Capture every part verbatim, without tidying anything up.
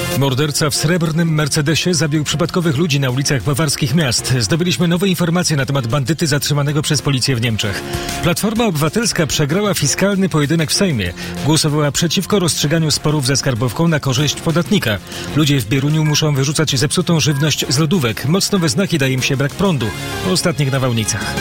Morderca w srebrnym Mercedesie zabił przypadkowych ludzi na ulicach bawarskich miast. Zdobyliśmy nowe informacje na temat bandyty zatrzymanego przez policję w Niemczech. Platforma Obywatelska przegrała fiskalny pojedynek w Sejmie. Głosowała przeciwko rozstrzyganiu sporów ze skarbówką na korzyść podatnika. Ludzie w Bieruniu muszą wyrzucać zepsutą żywność z lodówek. Mocno we znaki daje im się brak prądu po ostatnich nawałnicach.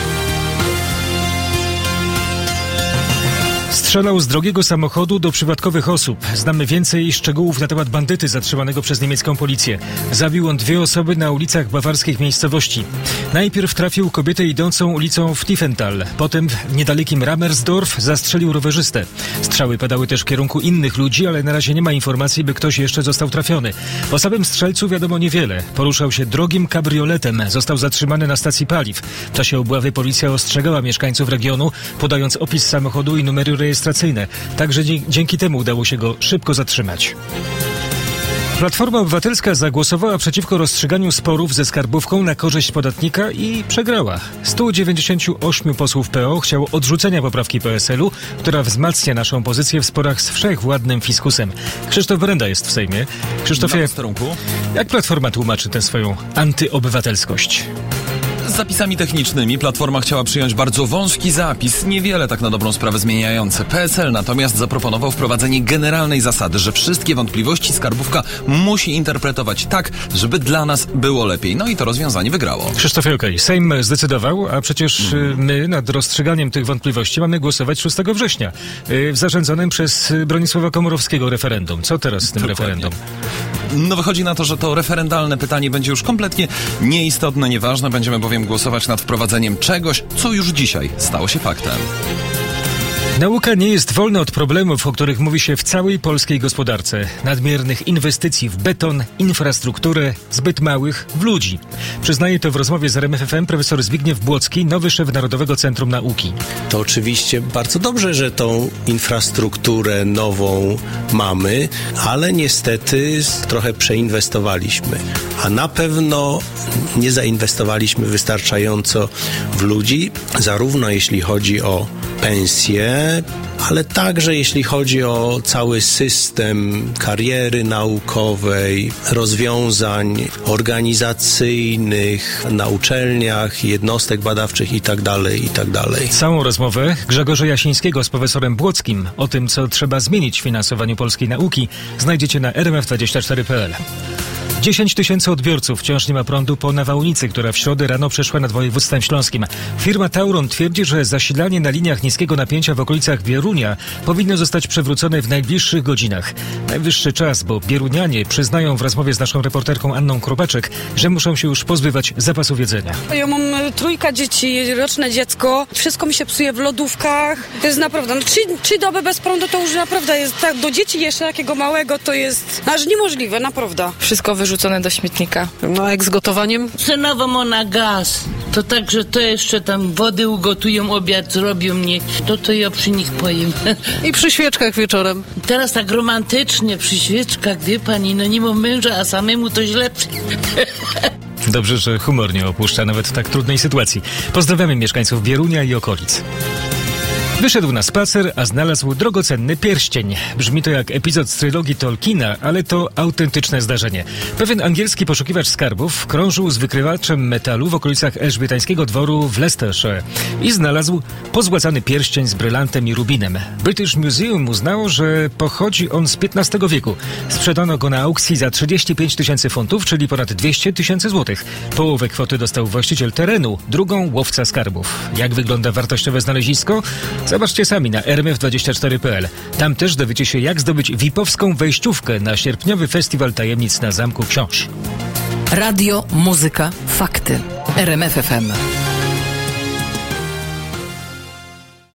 Strzelał z drogiego samochodu do przypadkowych osób. Znamy więcej szczegółów na temat bandyty zatrzymanego przez niemiecką policję. Zabił on dwie osoby na ulicach bawarskich miejscowości. Najpierw trafił kobietę idącą ulicą w Tiefenthal. Potem w niedalekim Ramersdorf zastrzelił rowerzystę. Strzały padały też w kierunku innych ludzi, ale na razie nie ma informacji, by ktoś jeszcze został trafiony. O samym strzelcu wiadomo niewiele. Poruszał się drogim kabrioletem. Został zatrzymany na stacji paliw. W czasie obławy policja ostrzegała mieszkańców regionu, podając opis samochodu i numery rejestracyjne. Także dzięki temu udało się go szybko zatrzymać. Platforma Obywatelska zagłosowała przeciwko rozstrzyganiu sporów ze skarbówką na korzyść podatnika i przegrała. sto dziewięćdziesięciu ośmiu posłów P O chciało odrzucenia poprawki P S L-u, która wzmacnia naszą pozycję w sporach z wszechwładnym fiskusem. Krzysztof Brenda jest w Sejmie. Krzysztofie, jak Platforma tłumaczy tę swoją antyobywatelskość? Z zapisami technicznymi Platforma chciała przyjąć bardzo wąski zapis, niewiele tak na dobrą sprawę zmieniający. P S L natomiast zaproponował wprowadzenie generalnej zasady, że wszystkie wątpliwości skarbówka musi interpretować tak, żeby dla nas było lepiej. No i to rozwiązanie wygrało. Krzysztofie, okej. Okay. Sejm zdecydował, a przecież mm. my nad rozstrzyganiem tych wątpliwości mamy głosować szóstego września w zarządzonym przez Bronisława Komorowskiego referendum. Co teraz z tym Dokładnie. referendum? No wychodzi na to, że to referendalne pytanie będzie już kompletnie nieistotne, nieważne. Będziemy bowiem głosować nad wprowadzeniem czegoś, co już dzisiaj stało się faktem. Nauka nie jest wolna od problemów, o których mówi się w całej polskiej gospodarce. Nadmiernych inwestycji w beton, infrastrukturę, zbyt małych w ludzi. Przyznaje to w rozmowie z R M F F M profesor Zbigniew Błocki, nowy szef Narodowego Centrum Nauki. To oczywiście bardzo dobrze, że tą infrastrukturę nową mamy, ale niestety trochę przeinwestowaliśmy. A na pewno nie zainwestowaliśmy wystarczająco w ludzi, zarówno jeśli chodzi o pensje, ale także jeśli chodzi o cały system kariery naukowej, rozwiązań organizacyjnych na uczelniach, jednostek badawczych itd., itd. Całą rozmowę Grzegorza Jasińskiego z profesorem Błockim o tym, co trzeba zmienić w finansowaniu polskiej nauki, znajdziecie na r m f dwadzieścia cztery kropka p l. dziesięć tysięcy odbiorców wciąż nie ma prądu po nawałnicy, która w środę rano przeszła nad województwem śląskim. Firma Tauron twierdzi, że zasilanie na liniach niskiego napięcia w okolicach Bierunia powinno zostać przywrócone w najbliższych godzinach. Najwyższy czas, bo bierunianie przyznają w rozmowie z naszą reporterką Anną Kropaczek, że muszą się już pozbywać zapasów jedzenia. Ja mam trójka dzieci, roczne dziecko, wszystko mi się psuje w lodówkach. To jest naprawdę, no trzy, trzy doby bez prądu to już naprawdę jest, tak, do dzieci jeszcze takiego małego to jest aż niemożliwe, naprawdę. Wszystko wyrzucone do śmietnika. No jak z gotowaniem? Cenowo ma na gaz. To także to jeszcze tam wody ugotują, obiad zrobią mnie. To to ja przy nich pojem. I przy świeczkach wieczorem. Teraz tak romantycznie przy świeczkach, wie pani, no nie ma męża, a samemu to źle. Dobrze, że humor nie opuszcza nawet w tak trudnej sytuacji. Pozdrawiamy mieszkańców Bierunia i okolic. Wyszedł na spacer, a znalazł drogocenny pierścień. Brzmi to jak epizod z trylogii Tolkiena, ale to autentyczne zdarzenie. Pewien angielski poszukiwacz skarbów krążył z wykrywaczem metalu w okolicach elżbietańskiego dworu w Leicestershire i znalazł pozłacany pierścień z brylantem i rubinem. British Museum uznało, że pochodzi on z piętnastego wieku. Sprzedano go na aukcji za trzydzieści pięć tysięcy funtów, czyli ponad dwieście tysięcy złotych. Połowę kwoty dostał właściciel terenu, drugą łowca skarbów. Jak wygląda wartościowe znalezisko? Zobaczcie sami na r m f dwadzieścia cztery kropka p l. Tam też dowiecie się, jak zdobyć V I P-owską wejściówkę na sierpniowy Festiwal Tajemnic na Zamku Książ. Radio, muzyka, fakty. R M F F M.